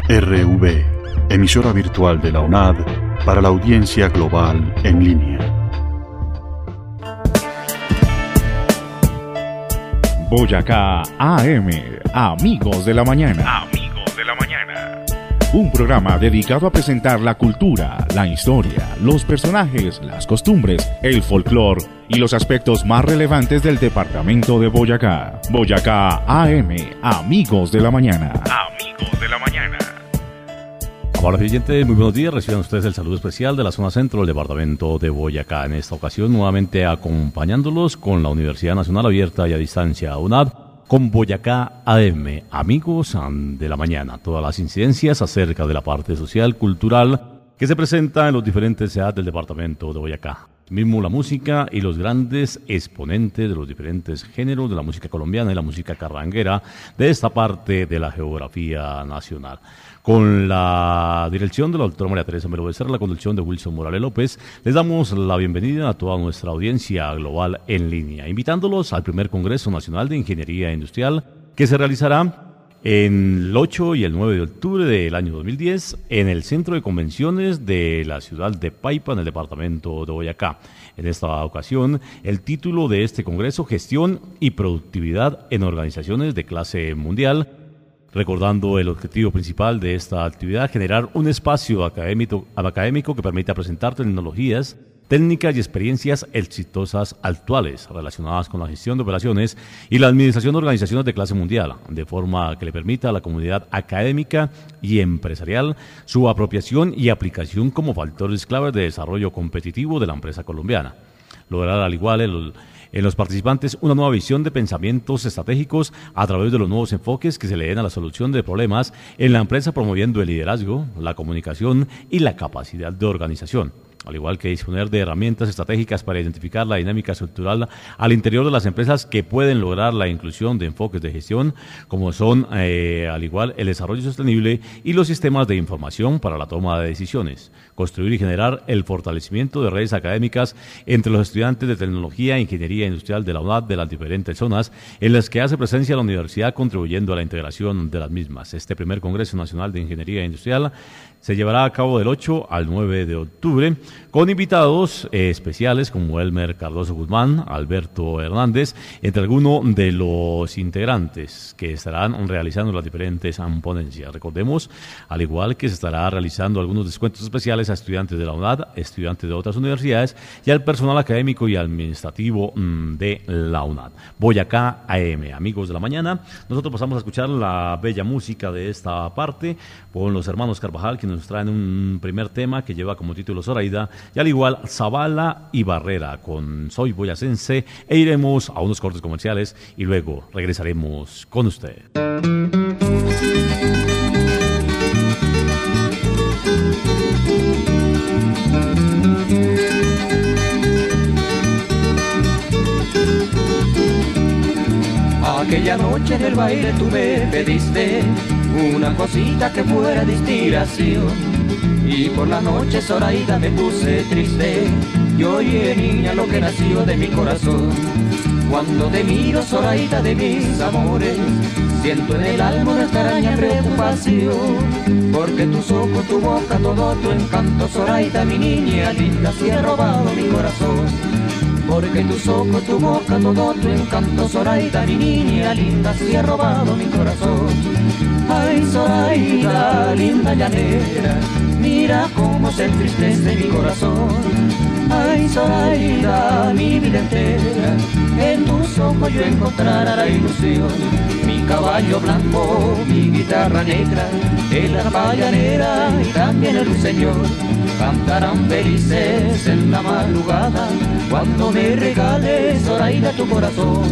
RV, emisora virtual de la UNAD para la audiencia global en línea. Boyacá AM, Amigos de la Mañana. Amigos de la Mañana. Un programa dedicado a presentar la cultura, la historia, los personajes, las costumbres, el folclore y los aspectos más relevantes del departamento de Boyacá. Boyacá AM, Amigos de la Mañana. Amigos de la Mañana. Amables oyentes, muy buenos días. Reciban ustedes el saludo especial de la zona centro del departamento de Boyacá. En esta ocasión, nuevamente acompañándolos con la Universidad Nacional Abierta y a Distancia, UNAD, con Boyacá AM, Amigos de la Mañana. Todas las incidencias acerca de la parte social, cultural, que se presenta en los diferentes ciudades del departamento de Boyacá. Mismo la música y los grandes exponentes de los diferentes géneros de la música colombiana y la música carranguera de esta parte de la geografía nacional. Con la dirección de la doctora María Teresa Melo Becerra, la conducción de Wilson Morales López, les damos la bienvenida a toda nuestra audiencia global en línea, invitándolos al primer Congreso Nacional de Ingeniería Industrial que se realizará en el 8 y el 9 de octubre del año 2010 en el Centro de Convenciones de la ciudad de Paipa, en el departamento de Boyacá. En esta ocasión, el título de este congreso, Gestión y Productividad en Organizaciones de Clase Mundial, recordando el objetivo principal de esta actividad, generar un espacio académico que permita presentar tecnologías, técnicas y experiencias exitosas actuales relacionadas con la gestión de operaciones y la administración de organizaciones de clase mundial, de forma que le permita a la comunidad académica y empresarial su apropiación y aplicación como factores claves de desarrollo competitivo de la empresa colombiana. Lograr al igual en los participantes una nueva visión de pensamientos estratégicos a través de los nuevos enfoques que se le den a la solución de problemas en la empresa, promoviendo el liderazgo, la comunicación y la capacidad de organización, al igual que disponer de herramientas estratégicas para identificar la dinámica estructural al interior de las empresas que pueden lograr la inclusión de enfoques de gestión, como son, al igual, el desarrollo sostenible y los sistemas de información para la toma de decisiones. Construir y generar el fortalecimiento de redes académicas entre los estudiantes de tecnología e ingeniería industrial de la UNAD de las diferentes zonas en las que hace presencia la universidad, contribuyendo a la integración de las mismas. Este primer Congreso Nacional de Ingeniería Industrial se llevará a cabo del 8 al 9 de octubre con invitados especiales como Elmer Cardoso Guzmán, Alberto Hernández, entre algunos de los integrantes que estarán realizando las diferentes ponencias. Recordemos, al igual que se estará realizando algunos descuentos especiales a estudiantes de la UNAD, estudiantes de otras universidades y al personal académico y administrativo de la UNAD. Boyacá AM, Amigos de la Mañana. Nosotros pasamos a escuchar la bella música de esta parte con los hermanos Carvajal, que nos traen un primer tema que lleva como título Zoraida, y al igual Zavala y Barrera con Soy Boyacense, e iremos a unos cortes comerciales y luego regresaremos con usted. Aquella noche en el baile tú me pediste una cosita que fuera de inspiración, y por la noche, Zoraida, me puse triste. Yo oye, niña, lo que nació de mi corazón. Cuando te miro, Zoraida, de mis amores, siento en el alma una extraña preocupación, porque tus ojos, tu boca, todo tu encanto, Zoraida, mi niña linda, se ha robado mi corazón. Porque tus ojos, tu boca, todo tu encanto, Zoraida, mi niña linda, se ha robado mi corazón. Ay, Zoraida, linda llanera, mira cómo se entristece mi corazón. Ay, Zoraida, mi vida entera, en tus ojos yo encontraré la ilusión. Mi caballo blanco, mi guitarra negra, el arpa llanera y también el ruiseñor cantarán felices en la madrugada cuando me regales, Zoraida, tu corazón.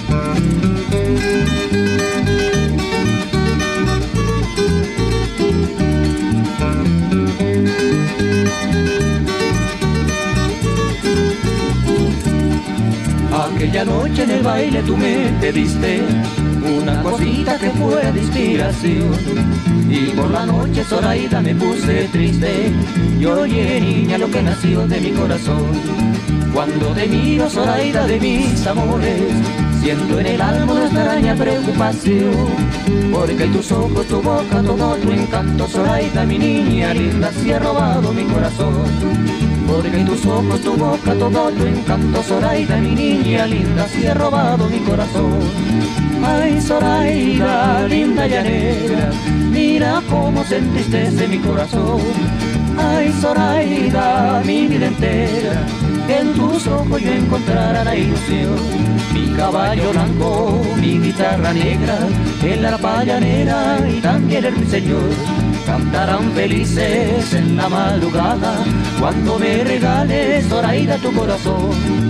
Aquella noche en el baile tú me pediste una cosita que fuera de inspiración, y por la noche, Zoraida, me puse triste. Yo oye, niña, lo que nació de mi corazón. Cuando te miro, Zoraida, de mis amores, siento en el alma una extraña preocupación, porque en tus ojos, tu boca, todo tu encanto, Zoraida, mi niña linda, si ha robado mi corazón. Porque en tus ojos, tu boca, todo tu encanto, Zoraida, mi niña linda, si ha robado mi corazón. Ay, Zoraida, linda llanera, mira cómo se entristece mi corazón. Ay, Zoraida, mi vida entera, en tus ojos yo encontrará la ilusión. Mi caballo blanco, mi guitarra negra, el arpa llanera y también el ruiseñor cantarán felices en la madrugada cuando me regales, Zoraida, tu corazón.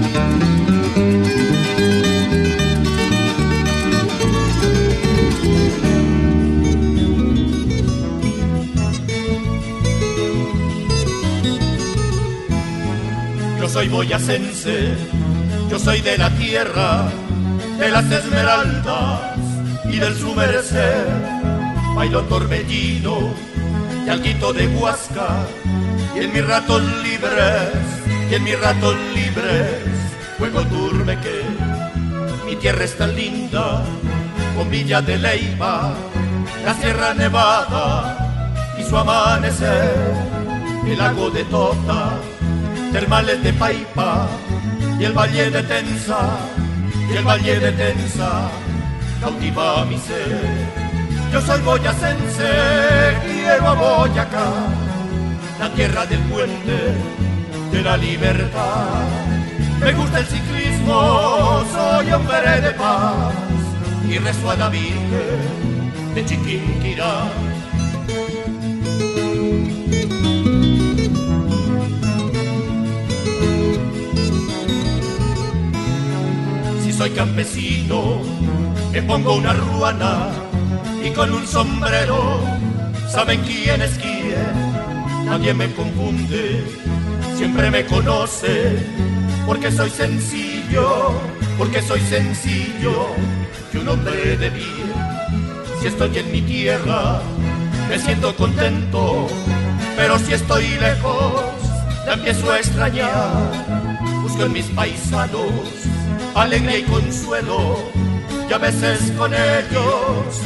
Yo soy boyacense, yo soy de la tierra, de las esmeraldas y del su merecer. Bailo torbellino y alguito de Huasca, y en mis ratos libres, juego turmeque. Mi tierra es tan linda, con Villa de Leyva, la Sierra Nevada y su amanecer, el lago de Tota, termales de Paipa y el valle de Tensa, cautiva mi ser. Yo soy boyacense, quiero a Boyacá, la tierra del puente de la libertad. Me gusta el ciclismo, soy hombre de paz y rezo a la Virgen de Chiquinquirá. Si soy campesino, me pongo una ruana y con un sombrero, ¿saben quién es quién? Nadie me confunde, siempre me conoce, porque soy sencillo, y un hombre de bien. Si estoy en mi tierra, me siento contento, pero si estoy lejos, ya empiezo a extrañar. Busco en mis paisanos alegría y consuelo, y a veces con ellos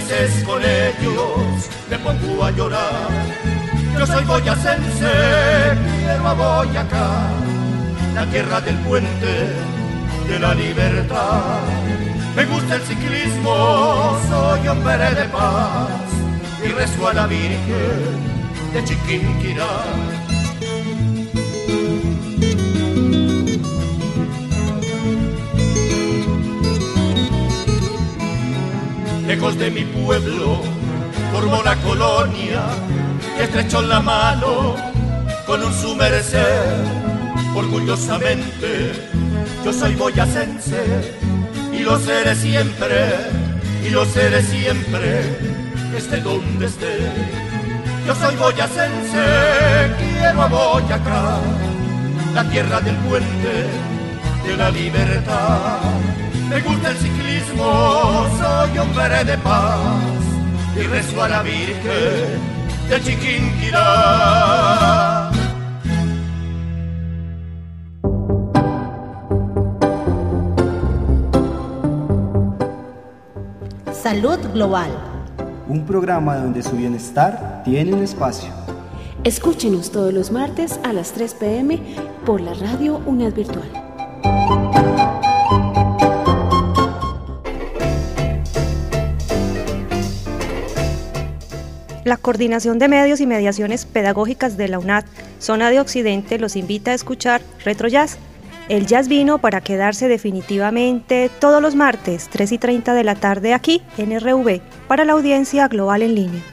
me pongo a llorar. Yo soy boyacense, quiero a Boyacá, la tierra del puente de la libertad. Me gusta el ciclismo, soy hombre de paz y rezo a la Virgen de Chiquinquirá. Lejos de mi pueblo, formó la colonia que estrechó la mano con un su merecer. Orgullosamente, yo soy boyacense y lo seré siempre, esté donde esté. Yo soy boyacense, quiero a Boyacá, la tierra del puente de la libertad. Me gusta el ciclismo, soy hombre de paz y rezo a la Virgen de Chiquinquirá. Salud Global. Un programa donde su bienestar tiene un espacio. Escúchenos todos los martes a las 3 p.m. por la radio UNAD Virtual. La Coordinación de Medios y Mediaciones Pedagógicas de la UNAD, Zona de Occidente, los invita a escuchar Retro Jazz. El jazz vino para quedarse definitivamente todos los martes, 3:30 de la tarde aquí en RV, para la audiencia global en línea.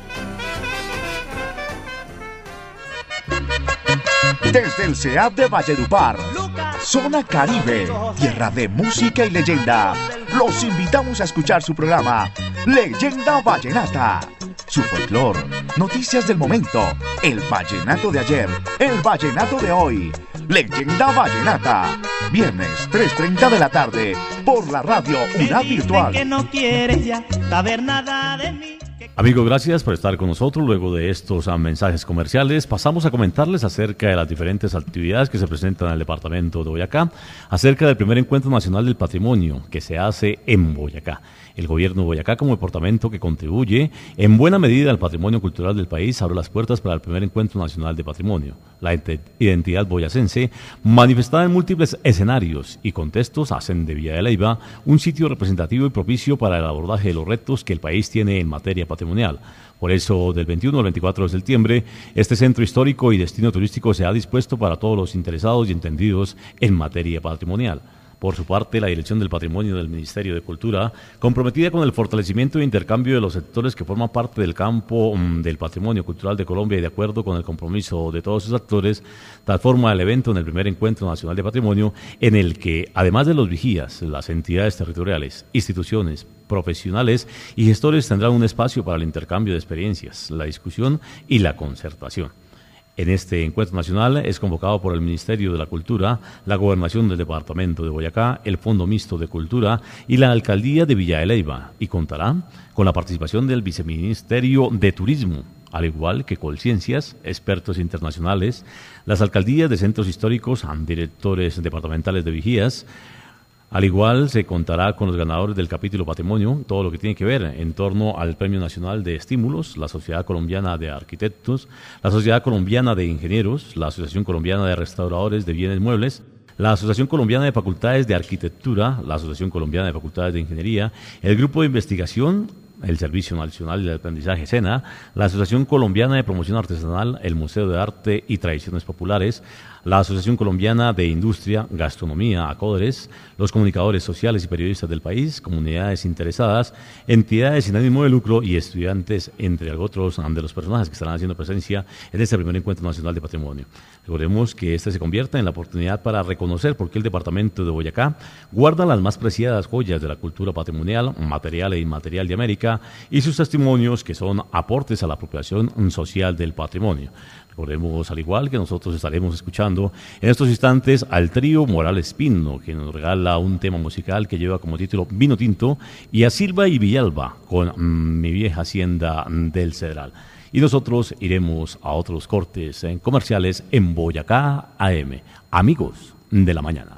Desde el CEAP de Valledupar, Zona Caribe, tierra de música y leyenda, los invitamos a escuchar su programa Leyenda Vallenata. Su folclor, noticias del momento, el vallenato de ayer, el vallenato de hoy. Leyenda Vallenata, viernes 3:30 de la tarde por la radio UNAD Virtual. Que no quieres ya saber nada de mí. Amigos, gracias por estar con nosotros. Luego de estos mensajes comerciales, pasamos a comentarles acerca de las diferentes actividades que se presentan en el departamento de Boyacá, acerca del primer Encuentro Nacional del Patrimonio que se hace en Boyacá. El gobierno de Boyacá, como departamento que contribuye en buena medida al patrimonio cultural del país, abre las puertas para el primer Encuentro Nacional de Patrimonio. La identidad boyacense, manifestada en múltiples escenarios y contextos, hacen de Villa de Leyva un sitio representativo y propicio para el abordaje de los retos que el país tiene en materia patrimonial. Por eso, del 21 al 24 de septiembre, este centro histórico y destino turístico se ha dispuesto para todos los interesados y entendidos en materia patrimonial. Por su parte, la Dirección del Patrimonio del Ministerio de Cultura, comprometida con el fortalecimiento e intercambio de los sectores que forman parte del campo del patrimonio cultural de Colombia y de acuerdo con el compromiso de todos sus actores, transforma el evento en el primer Encuentro Nacional de Patrimonio, en el que, además de los vigías, las entidades territoriales, instituciones, profesionales y gestores tendrán un espacio para el intercambio de experiencias, la discusión y la concertación. En este encuentro nacional es convocado por el Ministerio de la Cultura, la Gobernación del Departamento de Boyacá, el Fondo Mixto de Cultura y la Alcaldía de Villa de Leyva, y contará con la participación del Viceministerio de Turismo, al igual que Colciencias, expertos internacionales, las alcaldías de centros históricos, directores departamentales de vigías. Al igual se contará con los ganadores del capítulo Patrimonio, todo lo que tiene que ver en torno al Premio Nacional de Estímulos, la Sociedad Colombiana de Arquitectos, la Sociedad Colombiana de Ingenieros, la Asociación Colombiana de Restauradores de Bienes Muebles, la Asociación Colombiana de Facultades de Arquitectura, la Asociación Colombiana de Facultades de Ingeniería, el Grupo de Investigación, el Servicio Nacional de Aprendizaje SENA, la Asociación Colombiana de Promoción Artesanal, el Museo de Arte y Tradiciones Populares, la Asociación Colombiana de Industria, Gastronomía, ACODRES, los comunicadores sociales y periodistas del país, comunidades interesadas, entidades sin ánimo de lucro y estudiantes, entre otros de los personajes que estarán haciendo presencia en este primer Encuentro Nacional de Patrimonio. Recordemos que este se convierta en la oportunidad para reconocer por qué el departamento de Boyacá guarda las más preciadas joyas de la cultura patrimonial, material e inmaterial de América y sus testimonios que son aportes a la apropiación social del patrimonio. Recordemos, al igual que nosotros estaremos escuchando en estos instantes al trío Morales Pino, que nos regala un tema musical que lleva como título Vino Tinto, y a Silva y Villalba con Mi Vieja Hacienda del Cedral. Y nosotros iremos a otros cortes comerciales en Boyacá AM, amigos de la mañana.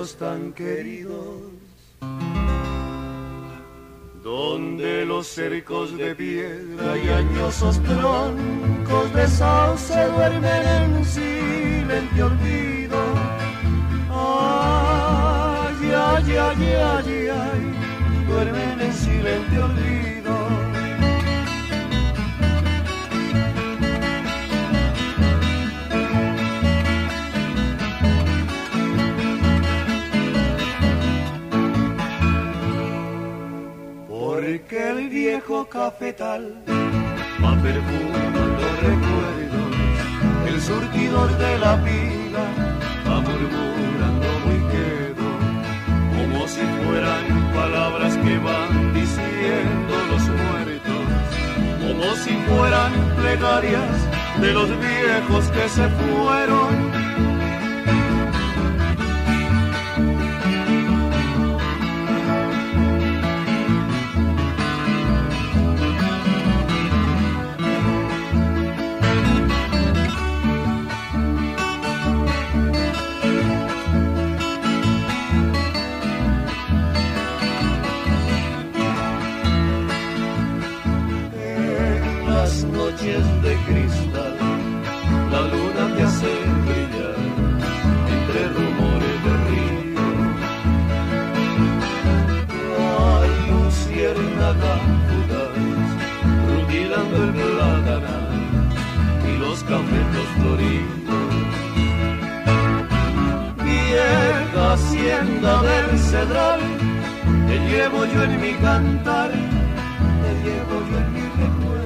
pueblos tan queridos, donde los cercos de piedra y añosos troncos de sauce duermen en silente olvido. Ay, ay, ay, ay, ay, duermen en silente olvido. Porque el viejo cafetal va perfumando recuerdos, el surtidor de la pila va murmurando muy quedo, como si fueran palabras que van diciendo los muertos, como si fueran plegarias de los viejos que se fueron. De cristal, la luna te hace brillar entre rumores de río. Ay, luciérnaga fugaz, rutilando el platanal y los cafetos floridos. Vieja hacienda del Cedral, te llevo yo en mi cantar, te llevo yo en mi recuerdo.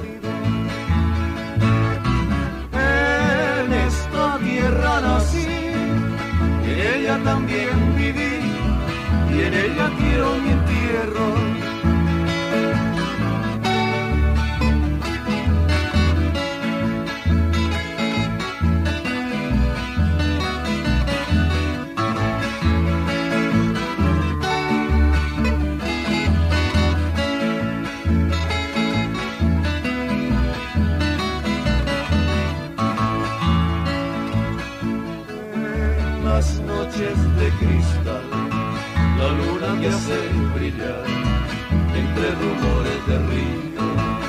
Tierra nací, en ella también viví, y en ella quiero mi entierro. De cristal, la luna te hace brillar entre rumores de río.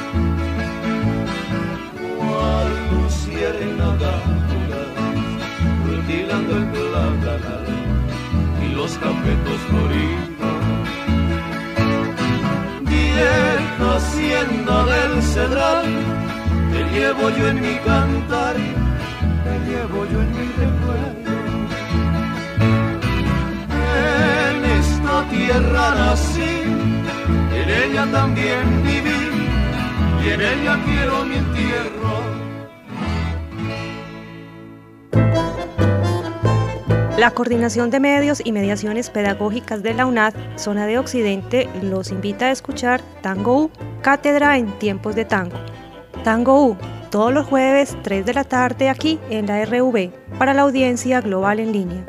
Cual luciérnaga fugaz, rutilando el platanal y los cafetos floridos. Vieja hacienda del Cedral, te llevo yo en mi cantar, te llevo yo en mi recuerdo. En esta tierra nací, en ella también viví, y en ella quiero mi entierro. La Coordinación de Medios y Mediaciones Pedagógicas de la UNAD, Zona de Occidente, los invita a escuchar Tango U, Cátedra en Tiempos de Tango. Tango U, todos los jueves, 3 de la tarde, aquí en la RV, para la audiencia global en línea.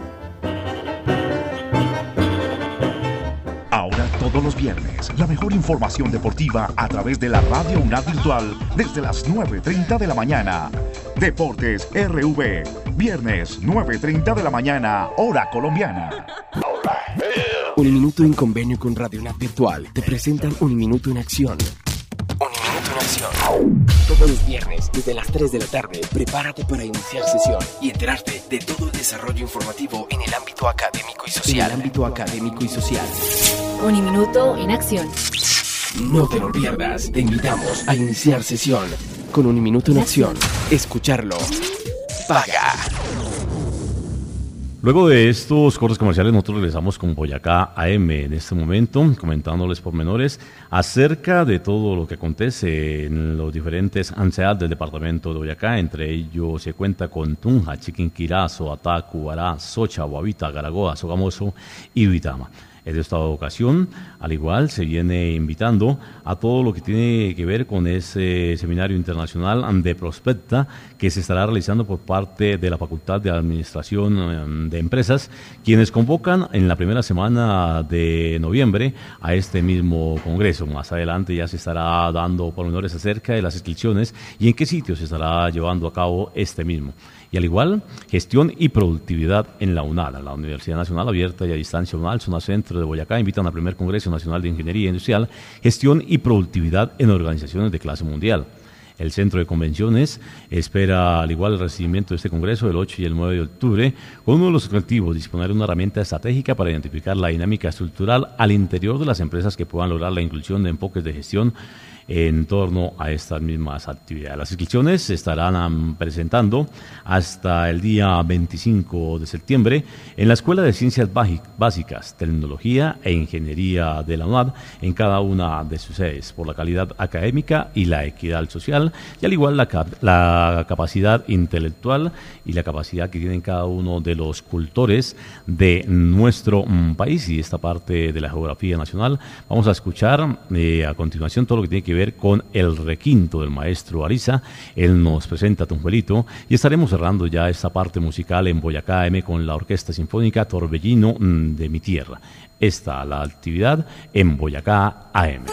Ahora todos los viernes, la mejor información deportiva a través de la Radio UNAD Virtual desde las 9:30 de la mañana. Deportes RV, viernes 9:30 de la mañana, hora colombiana. Uniminuto en convenio con Radio UNAD Virtual te presentan Uniminuto en Acción. Uniminuto en Acción. Todos los viernes, desde las 3 de la tarde, prepárate para iniciar sesión y enterarte de todo el desarrollo informativo en el ámbito académico y social. Uniminuto en Acción. No te lo pierdas, te invitamos a iniciar sesión con Uniminuto en Acción. Escucharlo paga. Luego de estos cortes comerciales, nosotros regresamos con Boyacá AM en este momento, comentándoles pormenores acerca de todo lo que acontece en los diferentes ANSEAD del departamento de Boyacá. Entre ellos se cuenta con Tunja, Chiquinquirá, Soatá, Cubará, Socha, Guavita, Garagoa, Sogamoso y Uitama. En esta ocasión, al igual, se viene invitando a todo lo que tiene que ver con ese seminario internacional de Prospecta que se estará realizando por parte de la Facultad de Administración de Empresas, quienes convocan en la primera semana de noviembre a este mismo congreso. Más adelante ya se estará dando pormenores acerca de las inscripciones y en qué sitio se estará llevando a cabo este mismo. Y al igual, gestión y productividad en la UNAD, la Universidad Nacional Abierta y a Distancia UNAD, zona centro de Boyacá, invitan al primer Congreso Nacional de Ingeniería Industrial, Gestión y Productividad en Organizaciones de Clase Mundial. El Centro de Convenciones espera al igual el recibimiento de este Congreso el 8 y el 9 de octubre, con uno de los objetivos, disponer de una herramienta estratégica para identificar la dinámica estructural al interior de las empresas que puedan lograr la inclusión de enfoques de gestión en torno a estas mismas actividades. Las inscripciones se estarán presentando hasta el día 25 de septiembre en la Escuela de Ciencias Básicas, Tecnología e Ingeniería de la UNAD en cada una de sus sedes, por la calidad académica y la equidad social, y al igual la capacidad intelectual y la capacidad que tienen cada uno de los cultores de nuestro país y esta parte de la geografía nacional. Vamos a escuchar a continuación todo lo que tiene que ver con el requinto del maestro Ariza. Él nos presenta Tunjuelito y estaremos cerrando ya esta parte musical en Boyacá AM con la Orquesta Sinfónica Torbellino de mi tierra. Esta la actividad en Boyacá AM.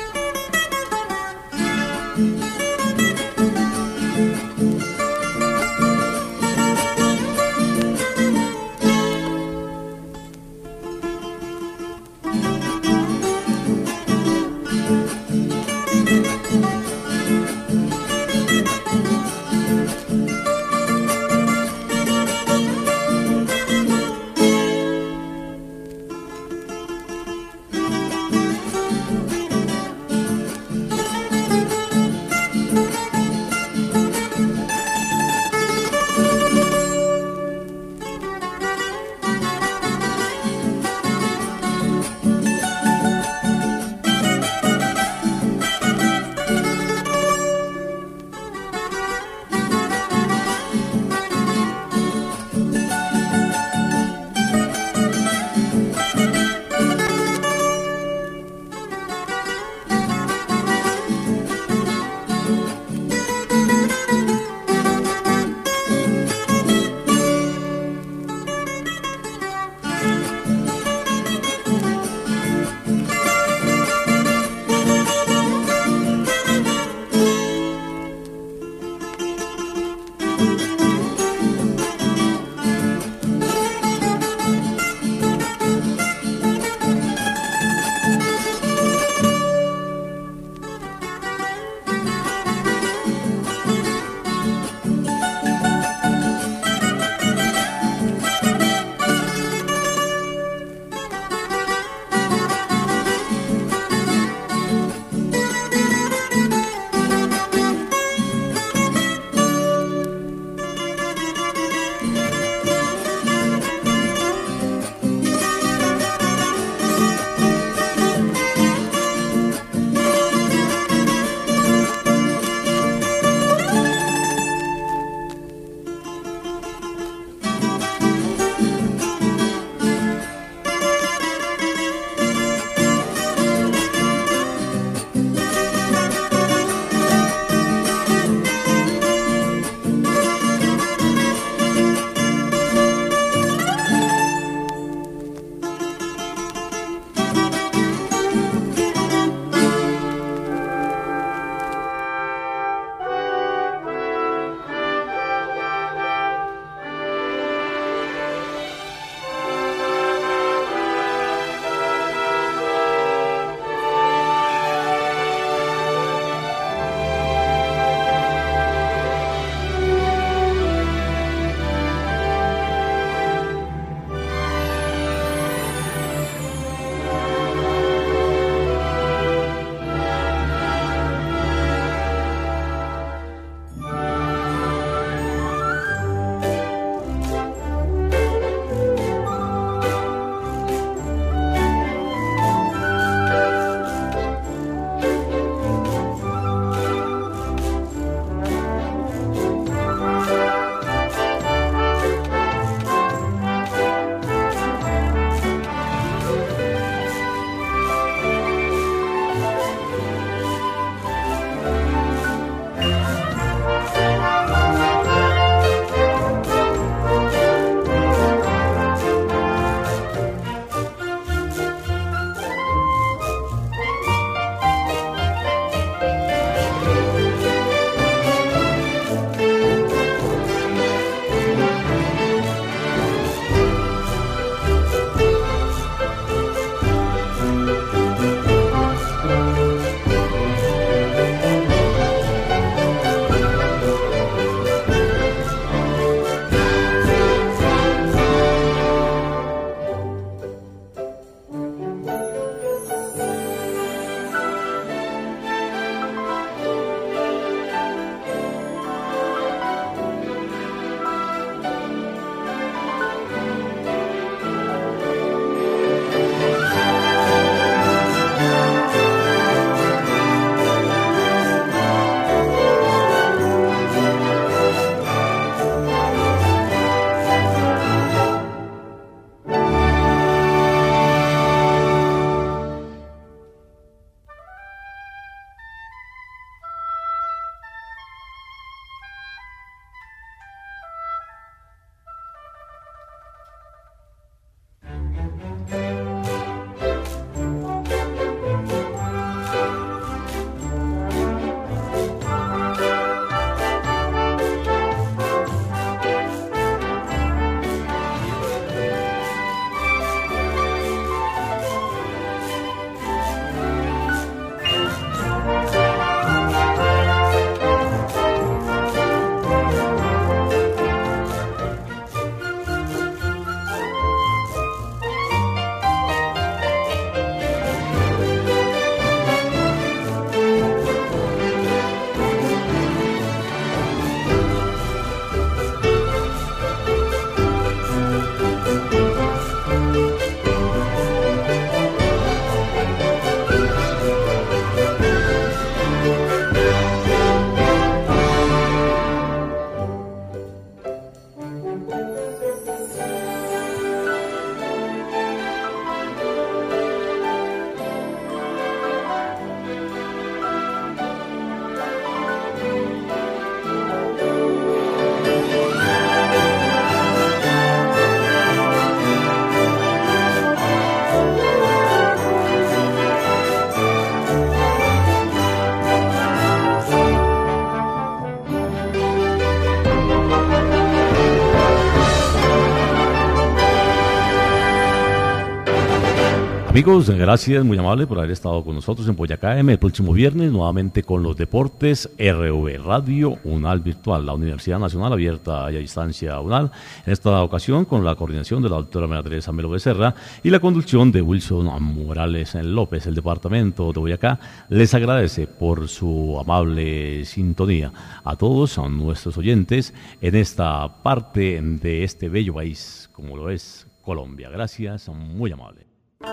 Amigos, gracias, muy amable por haber estado con nosotros en Boyacá AM. El próximo viernes, nuevamente con los deportes, RV Radio UNAL Virtual, la Universidad Nacional Abierta y a Distancia UNAL. En esta ocasión, con la coordinación de la doctora María Teresa Melo Becerra y la conducción de Wilson Morales López. El departamento de Boyacá les agradece por su amable sintonía a todos, a nuestros oyentes, en esta parte de este bello país, como lo es Colombia. Gracias, muy amable.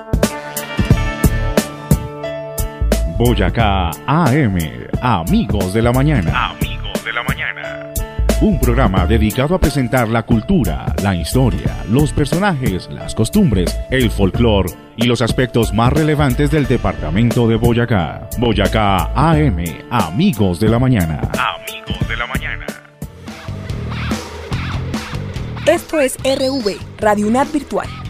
Boyacá AM, Amigos de la Mañana. Amigos de la Mañana. Un programa dedicado a presentar la cultura, la historia, los personajes, las costumbres, el folclore y los aspectos más relevantes del departamento de Boyacá. Boyacá AM, Amigos de la Mañana. Amigos de la Mañana. Esto es RV, Radio UNAD Virtual.